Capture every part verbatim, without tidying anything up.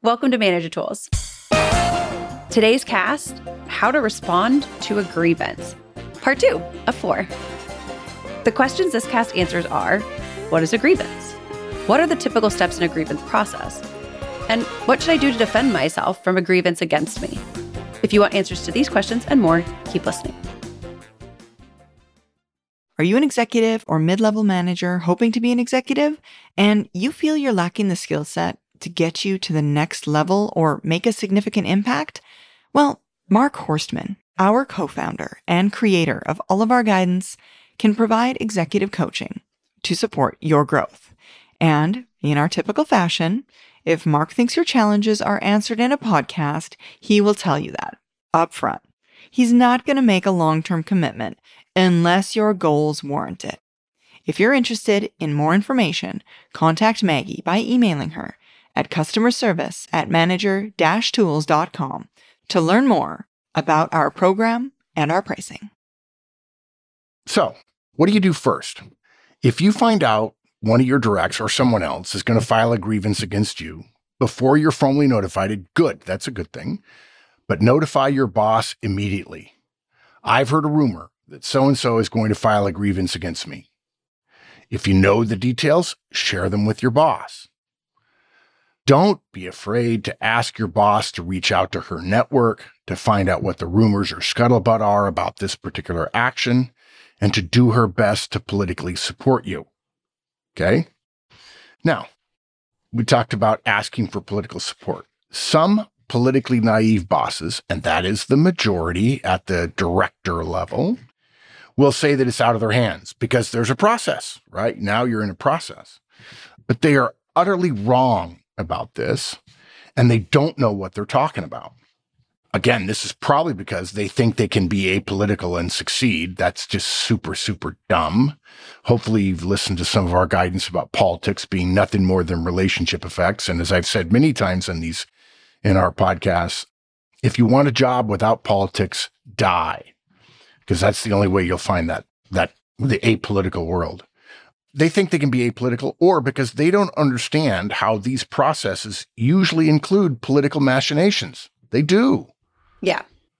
Welcome to Manager Tools. Today's cast, how to respond to a grievance. Part two of four. The questions this cast answers are, what is a grievance? What are the typical steps in a grievance process? And what should I do to defend myself from a grievance against me? If you want answers to these questions and more, keep listening. Are you an executive or mid-level manager hoping to be an executive, and you feel you're lacking the skill set to get you to the next level or make a significant impact? Well, Mark Horstman, our co-founder and creator of all of our guidance, can provide executive coaching to support your growth. And in our typical fashion, if Mark thinks your challenges are answered in a podcast, he will tell you that up front. He's not going to make a long-term commitment unless your goals warrant it. If you're interested in more information, contact Maggie by emailing her at customer service at manager dash tools dot com to learn more about our program and our pricing. So, what do you do first? If you find out one of your directs or someone else is going to file a grievance against you before you're formally notified, good, that's a good thing. But notify your boss immediately. I've heard a rumor that so-and-so is going to file a grievance against me. If you know the details, share them with your boss. Don't be afraid to ask your boss to reach out to her network to find out what the rumors or scuttlebutt are about this particular action and to do her best to politically support you. Okay? Now, we talked about asking for political support. Some politically naive bosses, and that is the majority at the director level, will say that it's out of their hands because there's a process, right? Now you're in a process. But they are utterly wrong about this, and they don't know what they're talking about. Again, this is probably because they think they can be apolitical and succeed. That's just super, super dumb. Hopefully you've listened to some of our guidance about politics being nothing more than relationship effects. And as I've said many times in these, in our podcasts, if you want a job without politics, die. Because that's the only way you'll find that, that the apolitical world. They think they can be apolitical, or because they don't understand how these processes usually include political machinations. They do. Yeah.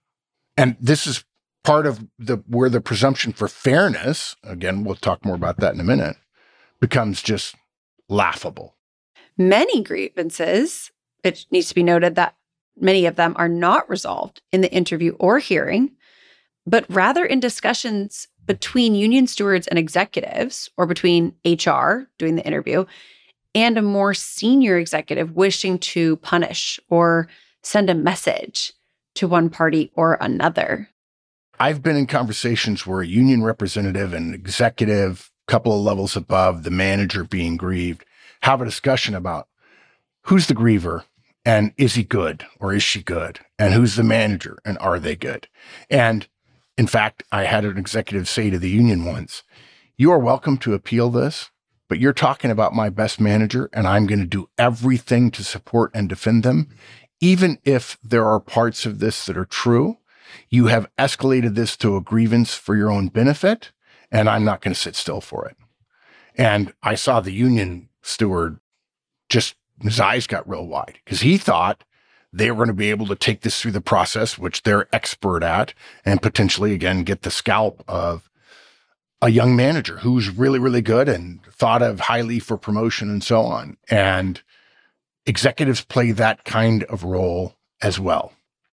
And this is part of the where the presumption for fairness, again, we'll talk more about that in a minute, becomes just laughable. Many grievances, it needs to be noted that many of them are not resolved in the interview or hearing, but rather in discussions between union stewards and executives, or between H R doing the interview and a more senior executive wishing to punish or send a message to one party or another. I've been in conversations where a union representative and executive, couple of levels above, the manager being grieved, have a discussion about who's the griever and is he good or is she good? And who's the manager and are they good? And in fact, I had an executive say to the union once, you are welcome to appeal this, but you're talking about my best manager and I'm going to do everything to support and defend them. Even if there are parts of this that are true, you have escalated this to a grievance for your own benefit, and I'm not going to sit still for it. And I saw the union steward just, his eyes got real wide because he thought they were going to be able to take this through the process, which they're expert at, and potentially, again, get the scalp of a young manager who's really, really good and thought of highly for promotion and so on. And executives play that kind of role as well.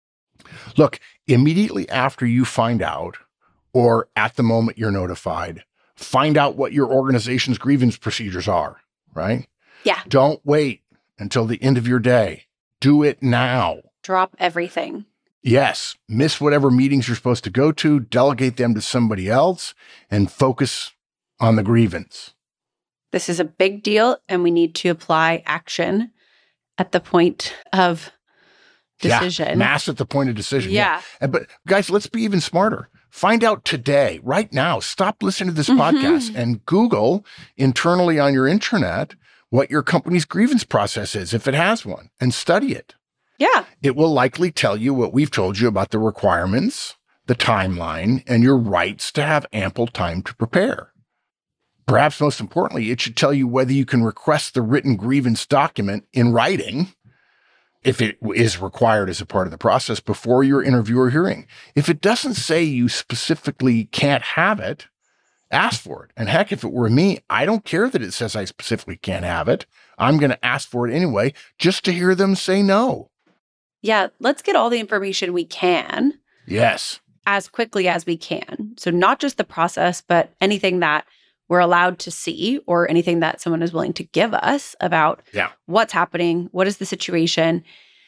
Look, immediately after you find out, or at the moment you're notified, find out what your organization's grievance procedures are, right? Yeah. Don't wait until the end of your day. Do it now. Drop everything. Yes. Miss whatever meetings you're supposed to go to, delegate them to somebody else, and focus on the grievance. This is a big deal, and we need to apply action at the point of decision. Yeah, mass at the point of decision. Yeah. yeah. But guys, let's be even smarter. Find out today, right now. Stop listening to this Mm-hmm. podcast and Google internally on your intranet what your company's grievance process is, if it has one, and study it. Yeah. It will likely tell you what we've told you about the requirements, the timeline, and your rights to have ample time to prepare. Perhaps most importantly, it should tell you whether you can request the written grievance document in writing if it is required as a part of the process before your interview or hearing. If it doesn't say you specifically can't have it, ask for it. And heck, if it were me, I don't care that it says I specifically can't have it. I'm going to ask for it anyway, just to hear them say no. Yeah, let's get all the information we can. Yes. As quickly as we can. So not just the process, but anything that we're allowed to see or anything that someone is willing to give us about yeah. what's happening, what is the situation.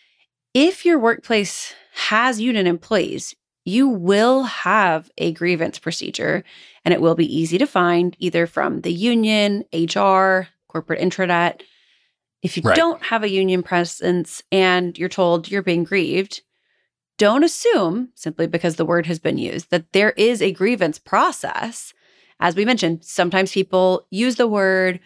If your workplace has union employees, you will have a grievance procedure, and it will be easy to find either from the union, H R, corporate intranet. If you right. don't have a union presence and you're told you're being grieved, don't assume, simply because the word has been used, that there is a grievance process. As we mentioned, sometimes people use the word,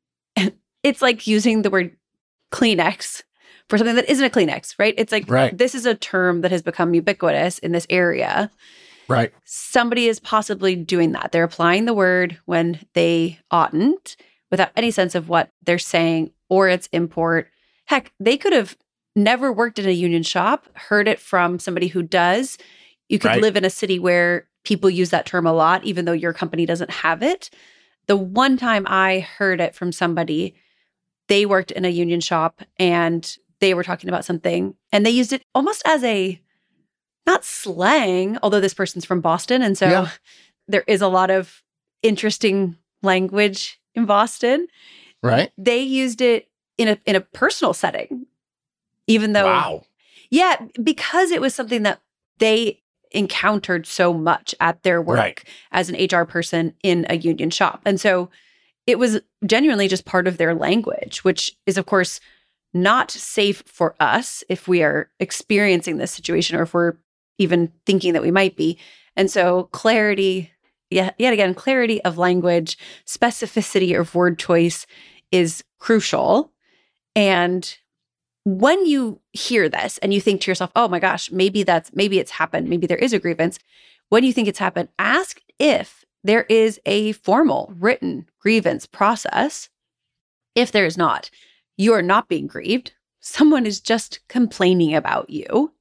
it's like using the word Kleenex for something that isn't a Kleenex, right? It's like, right. this is a term that has become ubiquitous in this area. Right. Somebody is possibly doing that. They're applying the word when they oughtn't without any sense of what they're saying or its import. Heck, they could have never worked in a union shop, heard it from somebody who does. You could right. live in a city where people use that term a lot, even though your company doesn't have it. The one time I heard it from somebody, they worked in a union shop and they were talking about something and they used it almost as a, not slang, although this person's from Boston. And so yeah. there is a lot of interesting language in Boston. Right. They used it in a in a personal setting, even though, wow. yeah, because it was something that they encountered so much at their work right. as an H R person in a union shop. And so it was genuinely just part of their language, which is, of course, not safe for us if we are experiencing this situation or if we're even thinking that we might be. And so clarity, yeah, yet again, clarity of language, specificity of word choice is crucial. And when you hear this and you think to yourself, oh my gosh, maybe that's, maybe it's happened, maybe there is a grievance. When you think it's happened, ask if there is a formal written grievance process. If there is not, you are not being grieved. Someone is just complaining about you.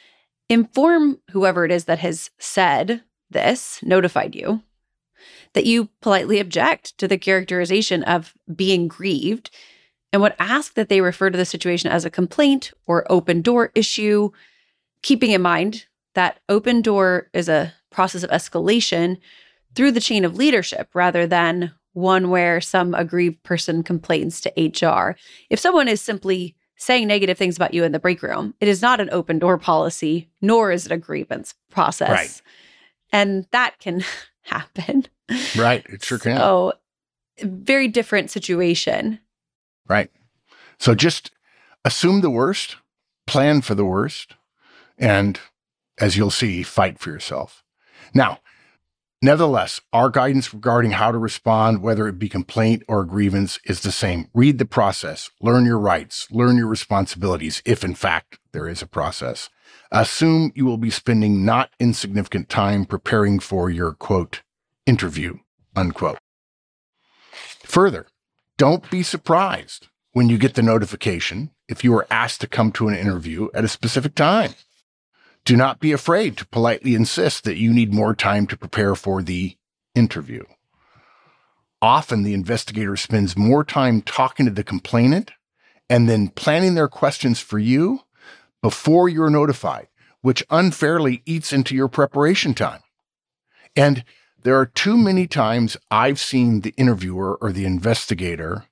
Inform whoever it is that has said this, notified you, that you politely object to the characterization of being grieved and would ask that they refer to the situation as a complaint or open door issue, keeping in mind that open door is a process of escalation through the chain of leadership rather than one where some aggrieved person complains to H R. If someone is simply saying negative things about you in the break room, it is not an open door policy, nor is it a grievance process. Right. And that can happen. Right. It sure can. So, very different situation. Right. So just assume the worst, plan for the worst, and as you'll see, fight for yourself. Now, nevertheless, our guidance regarding how to respond, whether it be complaint or grievance, is the same. Read the process, learn your rights, learn your responsibilities, if in fact there is a process. Assume you will be spending not insignificant time preparing for your, quote, interview, unquote. Further, don't be surprised when you get the notification if you are asked to come to an interview at a specific time. Do not be afraid to politely insist that you need more time to prepare for the interview. Often the investigator spends more time talking to the complainant and then planning their questions for you before you're notified, which unfairly eats into your preparation time. And there are too many times I've seen the interviewer or the investigator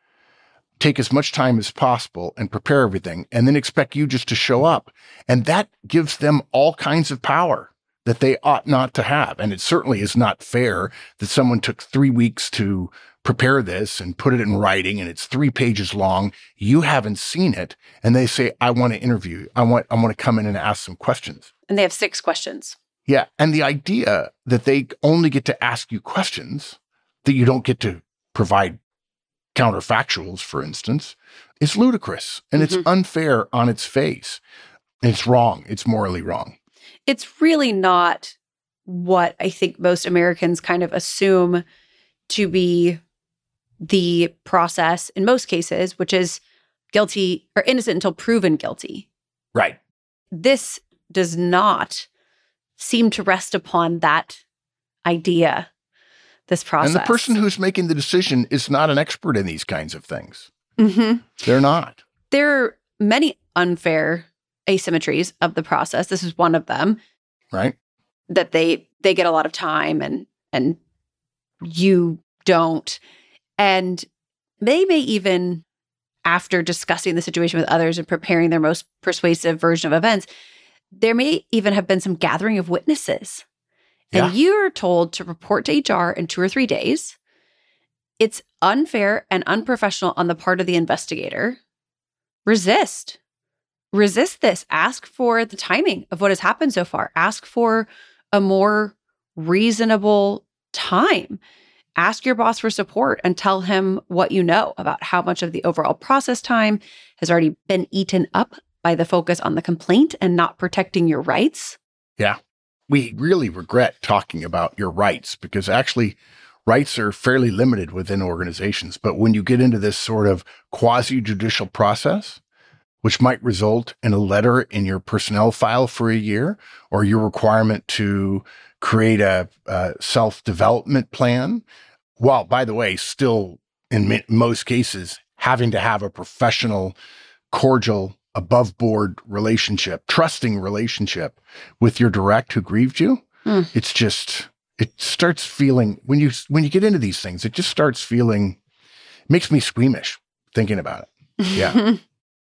take as much time as possible and prepare everything and then expect you just to show up. And that gives them all kinds of power that they ought not to have. And it certainly is not fair that someone took three weeks to prepare this and put it in writing and it's three pages long. You haven't seen it. And they say, I want to interview you. I want, I want to come in and ask some questions. And they have six questions. Yeah. And the idea that they only get to ask you questions, that you don't get to provide counterfactuals, for instance, is ludicrous. And mm-hmm. it's unfair on its face. It's wrong. It's morally wrong. It's really not what I think most Americans kind of assume to be the process in most cases, which is guilty or innocent until proven guilty. Right. This does not seem to rest upon that idea, this process. And the person who's making the decision is not an expert in these kinds of things. Mm-hmm. They're not. There are many unfair asymmetries of the process. This is one of them. Right. That they they get a lot of time and and you don't. And they may even, after discussing the situation with others and preparing their most persuasive version of events, there may even have been some gathering of witnesses. And Yeah. you're told to report to H R in two or three days. It's unfair and unprofessional on the part of the investigator. Resist. Resist this. Ask for the timing of what has happened so far. Ask for a more reasonable time. Ask your boss for support and tell him what you know about how much of the overall process time has already been eaten up by the focus on the complaint and not protecting your rights. Yeah. We really regret talking about your rights because actually rights are fairly limited within organizations. But when you get into this sort of quasi-judicial process, which might result in a letter in your personnel file for a year, or your requirement to create a, a self-development plan, while, by the way, still in mi- most cases, having to have a professional, cordial, above-board relationship, trusting relationship with your direct who grieved you, Mm. it's just, it starts feeling, when you when you get into these things, it just starts feeling, it makes me squeamish thinking about it. Yeah.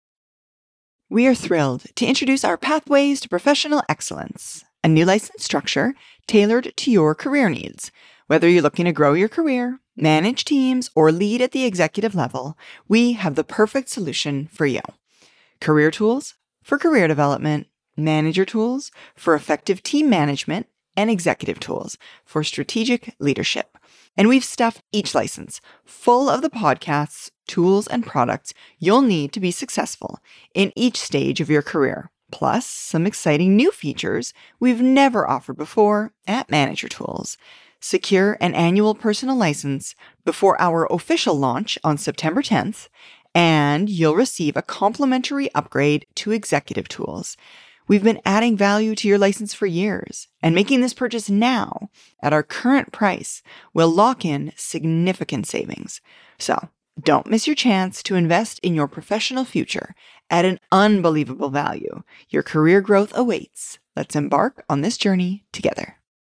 We are thrilled to introduce our Pathways to Professional Excellence, a new license structure tailored to your career needs. Whether you're looking to grow your career, manage teams, or lead at the executive level, we have the perfect solution for you. Career tools for career development, manager tools for effective team management, and executive tools for strategic leadership. And we've stuffed each license full of the podcasts, tools, and products you'll need to be successful in each stage of your career, plus some exciting new features we've never offered before at Manager Tools. Secure an annual personal license before our official launch on September tenth, and you'll receive a complimentary upgrade to Executive Tools. We've been adding value to your license for years, and making this purchase now at our current price will lock in significant savings. So don't miss your chance to invest in your professional future at an unbelievable value. Your career growth awaits. Let's embark on this journey together.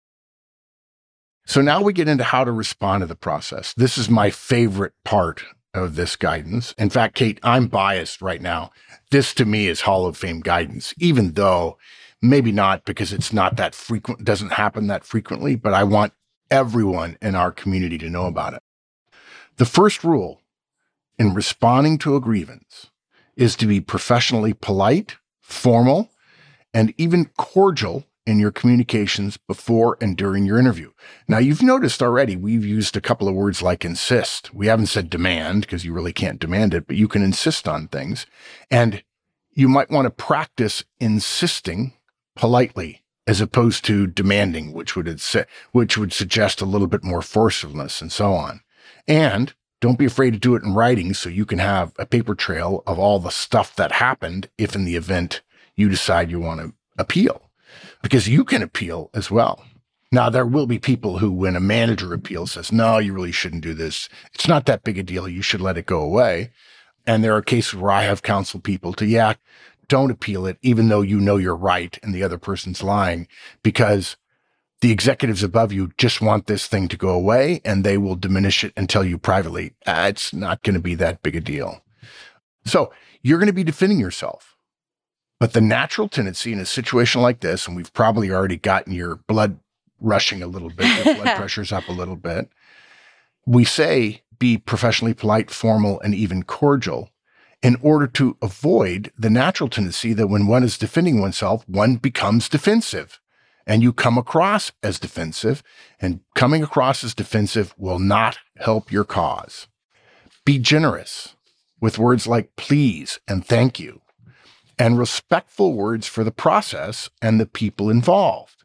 So now we get into how to respond to the process. This is my favorite part of this guidance. In fact, Kate, I'm biased right now. This to me is Hall of Fame guidance, even though maybe not because it's not that frequent, doesn't happen that frequently, but I want everyone in our community to know about it. The first rule in responding to a grievance is to be professionally polite, formal, and even cordial in your communications before and during your interview. Now, you've noticed already we've used a couple of words like insist. We haven't said demand because you really can't demand it, but you can insist on things. And you might want to practice insisting politely as opposed to demanding, which would which would suggest a little bit more forcefulness and so on. And don't be afraid to do it in writing so you can have a paper trail of all the stuff that happened if in the event you decide you want to appeal. Because you can appeal as well. Now, there will be people who, when a manager appeals, says, no, you really shouldn't do this. It's not that big a deal. You should let it go away. And there are cases where I have counseled people to, yeah, don't appeal it, even though you know you're right and the other person's lying, because the executives above you just want this thing to go away and they will diminish it and tell you privately, ah, it's not going to be that big a deal. So you're going to be defending yourself. But the natural tendency in a situation like this, and we've probably already gotten your blood rushing a little bit, your blood pressure's up a little bit, we say be professionally polite, formal, and even cordial in order to avoid the natural tendency that when one is defending oneself, one becomes defensive. And you come across as defensive, and coming across as defensive will not help your cause. Be generous with words like please and thank you, and respectful words for the process and the people involved.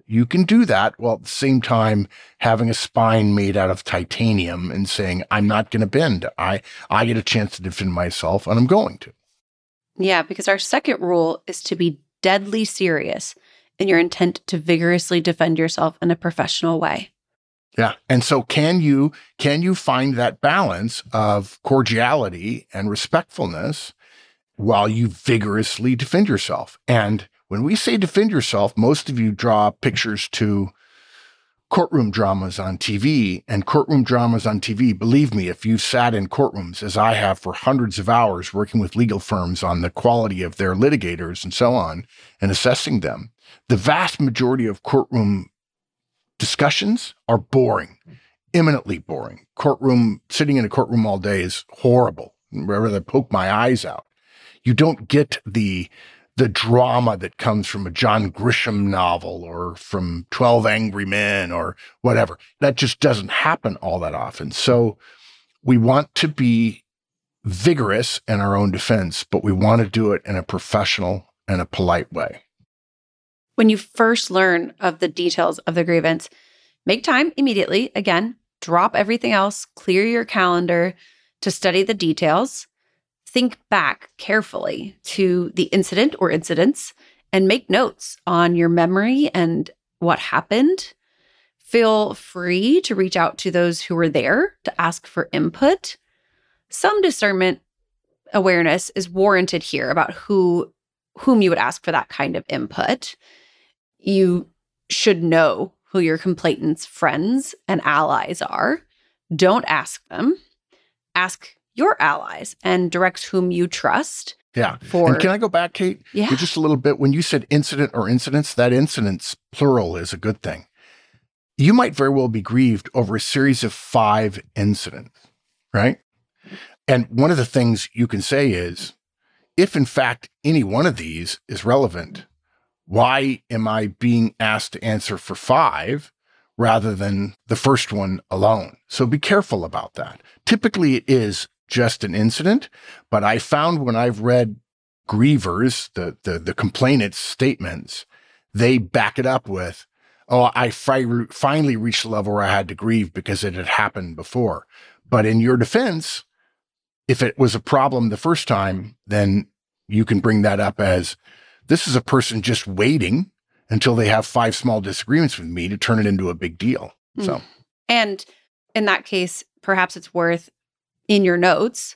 You can do that while at the same time having a spine made out of titanium and saying, I'm not going to bend. I, I get a chance to defend myself, and I'm going to. Yeah, because our second rule is to be deadly serious in your intent to vigorously defend yourself in a professional way. Yeah. And so can you, can you find that balance of cordiality and respectfulness while you vigorously defend yourself? And when we say defend yourself, most of you draw pictures to courtroom dramas on T V, and courtroom dramas on T V. Believe me, if you've sat in courtrooms, as I have for hundreds of hours working with legal firms on the quality of their litigators and so on, and assessing them, the vast majority of courtroom discussions are boring, eminently boring. Courtroom, sitting in a courtroom all day is horrible. I'd rather poke my eyes out. You don't get the the drama that comes from a John Grisham novel or from twelve Angry Men or whatever. That just doesn't happen all that often. So we want to be vigorous in our own defense, but we want to do it in a professional and a polite way. When you first learn of the details of the grievance, make time immediately. Again, drop everything else, clear your calendar to study the details. Think back carefully to the incident or incidents and make notes on your memory and what happened. Feel free to reach out to those who were there to ask for input. Some discernment awareness is warranted here about who whom you would ask for that kind of input. You should know who your complainant's friends and allies are. Don't ask them. Ask your allies and direct whom you trust. Yeah. For, and can I go back, Kate? Yeah. For just a little bit. When you said incident or incidents, that incidents plural is a good thing. You might very well be grieved over a series of five incidents, right? And one of the things you can say is, if in fact any one of these is relevant, why am I being asked to answer for five rather than the first one alone? So be careful about that. Typically it is just an incident, but I found when I've read grievers, the, the, the complainant's statements, they back it up with, oh, I fi- finally reached the level where I had to grieve because it had happened before. But in your defense, if it was a problem the first time, then you can bring that up as, this is a person just waiting until they have five small disagreements with me to turn it into a big deal. Mm. So, and in that case, perhaps it's worth in your notes,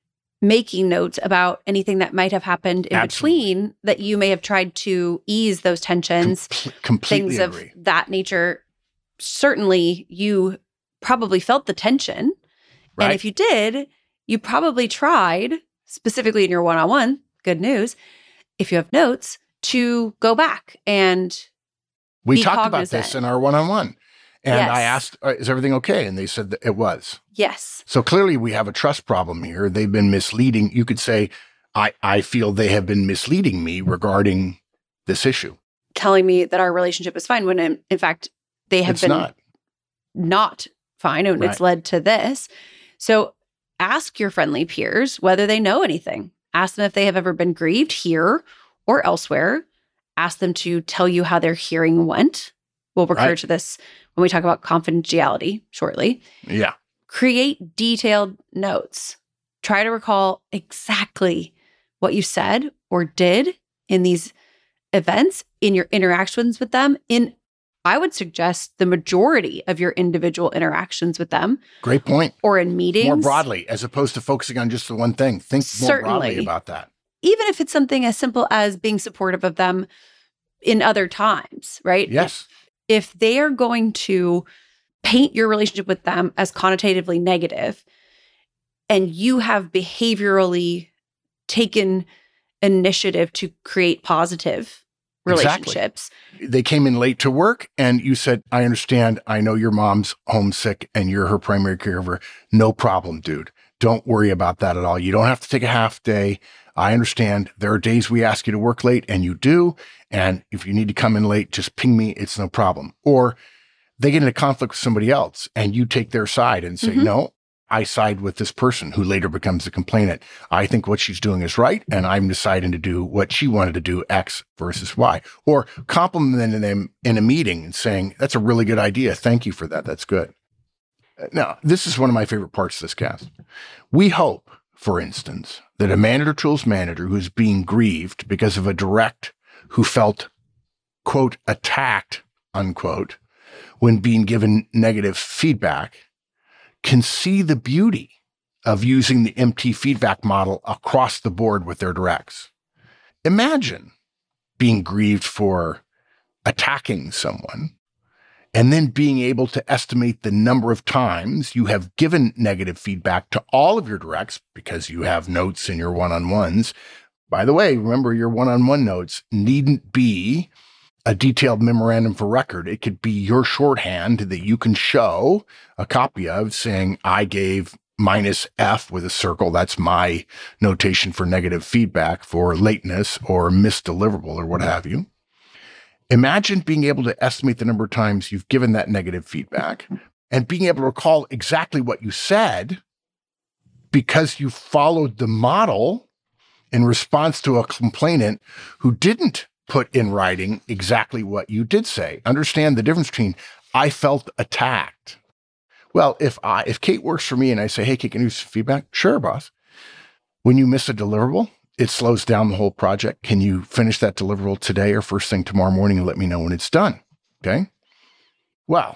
making notes about anything that might have happened in Absolutely. between that you may have tried to ease those tensions, Com- completely things agree. of that nature. Certainly, you probably felt the tension. Right. And if you did, you probably tried, specifically in your one-on-one, good news, if you have notes, to go back and we be talked cognizant. about this in our one-on-one. And Yes. I asked, uh, is everything okay? And they said that it was. Yes. So clearly we have a trust problem here. They've been misleading. You could say, I, I feel they have been misleading me regarding this issue. Telling me that our relationship is fine when in, in fact they have It's been not. not fine and Right. it's led to this. So ask your friendly peers whether they know anything. Ask them if they have ever been grieved here or elsewhere. Ask them to tell you how their hearing went. We'll recur Right. to this when we talk about confidentiality shortly. Yeah. Create detailed notes. Try to recall exactly what you said or did in these events, in your interactions with them, in, I would suggest, the majority of your individual interactions with them. Great point. Or in meetings. More broadly, as opposed to focusing on just the one thing. Think more broadly Certainly. about that. Even if it's something as simple as being supportive of them in other times, right? Yes. If they are going to paint your relationship with them as connotatively negative, and you have behaviorally taken initiative to create positive relationships. Exactly. They came in late to work and you said, I understand. I know your mom's homesick and you're her primary caregiver. No problem, dude. Don't worry about that at all. You don't have to take a half day. I understand. There are days we ask you to work late and you do. And if you need to come in late, just ping me. It's no problem. Or they get into conflict with somebody else and you take their side and say, Mm-hmm. no, I side with this person who later becomes a complainant. I think what she's doing is right, and I'm deciding to do what she wanted to do, X versus Y. Or complimenting them in a meeting and saying, that's a really good idea. Thank you for that. That's good. Now, this is one of my favorite parts of this cast. We hope, for instance, that a manager tools manager who's being grieved because of a direct who felt, quote, attacked, unquote, when being given negative feedback, can see the beauty of using the M T feedback model across the board with their directs. Imagine being grieved for attacking someone and then being able to estimate the number of times you have given negative feedback to all of your directs because you have notes in your one-on-ones. By the way, remember your one-on-one notes needn't be a detailed memorandum for record. It could be your shorthand that you can show a copy of saying, I gave minus F with a circle. That's my notation for negative feedback for lateness or misdeliverable or what have you. Imagine being able to estimate the number of times you've given that negative feedback and being able to recall exactly what you said because you followed the model in response to a complainant who didn't put in writing exactly what you did say. Understand the difference between I felt attacked. Well, if I if Kate works for me and I say, hey, Kate, can you use some feedback? Sure, boss. When you miss a deliverable, it slows down the whole project. Can you finish that deliverable today or first thing tomorrow morning and let me know when it's done? Okay. Well,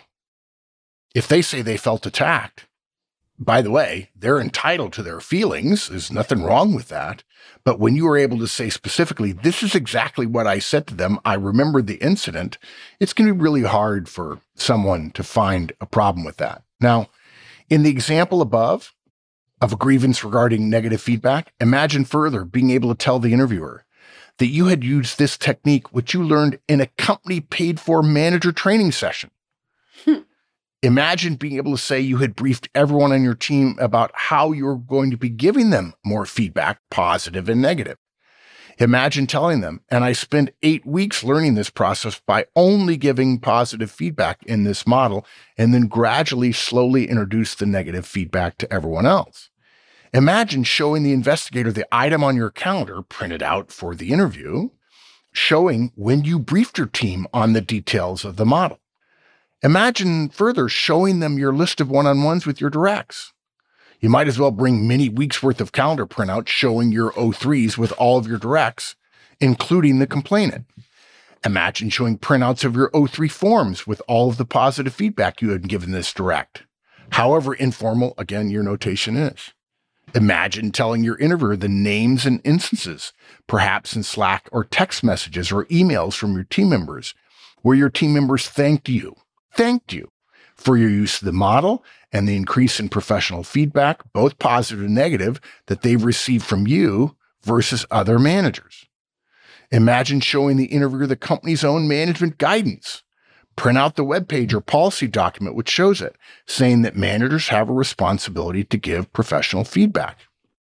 if they say they felt attacked, by the way, they're entitled to their feelings. There's nothing wrong with that. But when you are able to say specifically, this is exactly what I said to them, I remember the incident, it's going to be really hard for someone to find a problem with that. Now, in the example above of a grievance regarding negative feedback, imagine further being able to tell the interviewer that you had used this technique, which you learned in a company paid for manager training session. Hmm. Imagine being able to say you had briefed everyone on your team about how you were going to be giving them more feedback, positive and negative. Imagine telling them, and I spent eight weeks learning this process by only giving positive feedback in this model, and then gradually, slowly introduce the negative feedback to everyone else. Imagine showing the investigator the item on your calendar printed out for the interview, showing when you briefed your team on the details of the model. Imagine further showing them your list of one-on-ones with your directs. You might as well bring many weeks worth of calendar printouts showing your O threes with all of your directs, including the complainant. Imagine showing printouts of your O three forms with all of the positive feedback you had given this direct. However informal, again, your notation is. Imagine telling your interviewer the names and instances, perhaps in Slack or text messages or emails from your team members, where your team members thanked you, thanked you for your use of the model and the increase in professional feedback, both positive and negative, that they've received from you versus other managers. Imagine showing the interviewer the company's own management guidance. Print out the webpage or policy document which shows it, saying that managers have a responsibility to give professional feedback.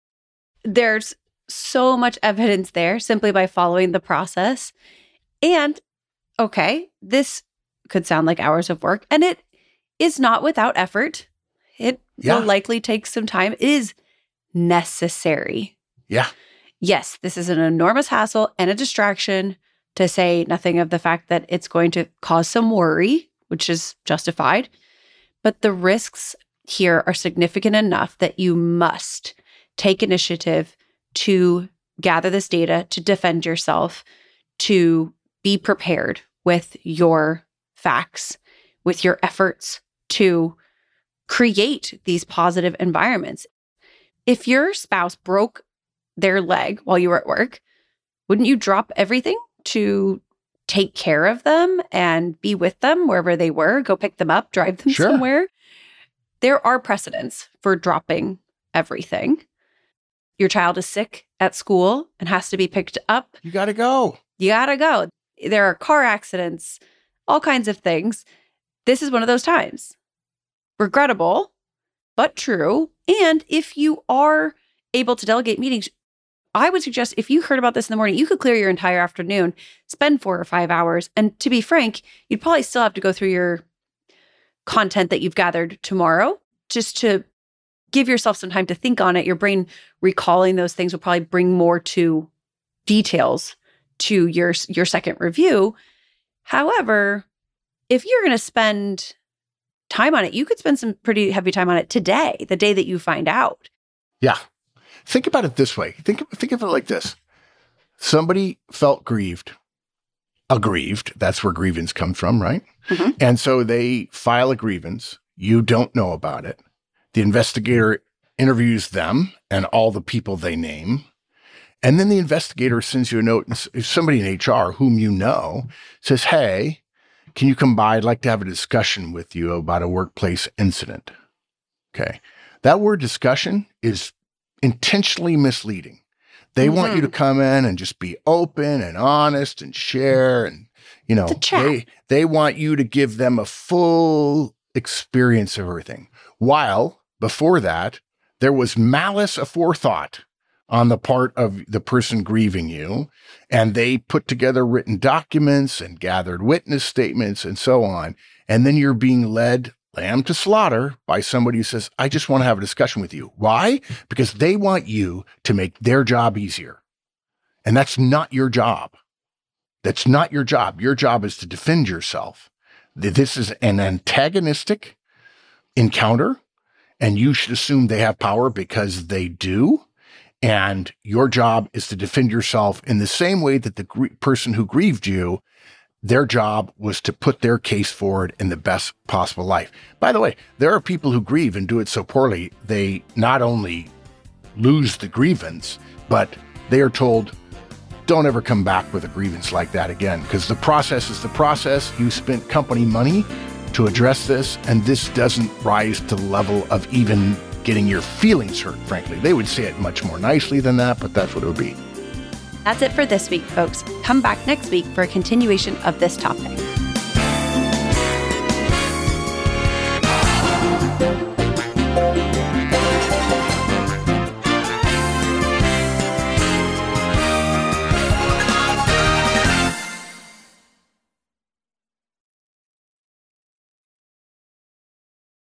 There's so much evidence there simply by following the process. And, okay, this could sound like hours of work, and it is not without effort. It yeah. will likely take some time. It is necessary. Yeah. Yes, this is an enormous hassle and a distraction, to say nothing of the fact that it's going to cause some worry, which is justified. But the risks here are significant enough that you must take initiative to gather this data, to defend yourself, to be prepared with your facts, with your efforts to create these positive environments. If your spouse broke their leg while you were at work, wouldn't you drop everything to take care of them and be with them wherever they were, go pick them up, drive them sure. somewhere? There are precedents for dropping everything. Your child is sick at school and has to be picked up. You got to go. You got to go. There are car accidents, all kinds of things. This is one of those times. Regrettable, but true. And if you are able to delegate meetings, I would suggest if you heard about this in the morning, you could clear your entire afternoon, spend four or five hours. And to be frank, you'd probably still have to go through your content that you've gathered tomorrow just to give yourself some time to think on it. Your brain recalling those things will probably bring more to details to your, your second review. However, if you're going to spend time on it, you could spend some pretty heavy time on it today, the day that you find out. Yeah. Think about it this way. Think, think of it like this. Somebody felt grieved, aggrieved. That's where grievance comes from, right? Mm-hmm. And so they file a grievance. You don't know about it. The investigator interviews them and all the people they name. And then the investigator sends you a note. And somebody in H R whom you know says, hey, can you come by? I'd like to have a discussion with you about a workplace incident. Okay. That word discussion is intentionally misleading. They mm-hmm. want you to come in and just be open and honest and share. And, you know, they, they want you to give them a full experience of everything. While before that, there was malice aforethought on the part of the person grieving you. And they put together written documents and gathered witness statements and so on. And then you're being led lamb to slaughter by somebody who says, I just want to have a discussion with you. Why? Because they want you to make their job easier. And that's not your job. That's not your job. Your job is to defend yourself. This is an antagonistic encounter, and you should assume they have power because they do. And your job is to defend yourself in the same way that the gr- person who grieved you, their job was to put their case forward in the best possible light. By the way, there are people who grieve and do it so poorly, they not only lose the grievance, but they are told, don't ever come back with a grievance like that again, because the process is the process. You spent company money to address this, and this doesn't rise to the level of even getting your feelings hurt, frankly. They would say it much more nicely than that, but that's what it would be. That's it for this week, folks. Come back next week for a continuation of this topic.